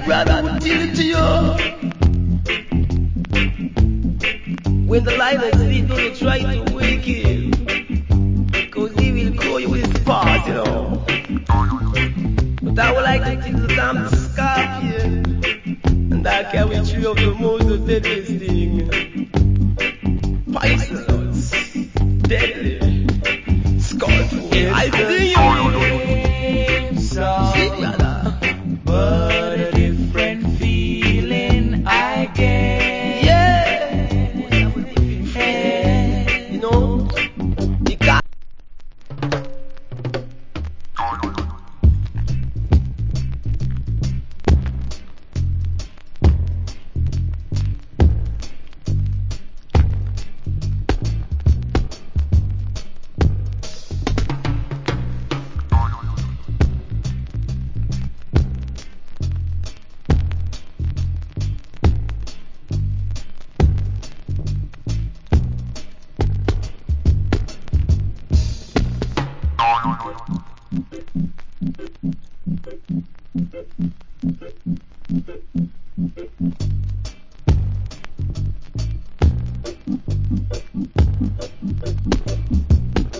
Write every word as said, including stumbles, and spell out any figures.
like brother would tell it to you. When the lioness sleep, don't try to wake him, cause he will call you with his paws, you know. But I would like to take the time to scarf you, and I carry you of the moon.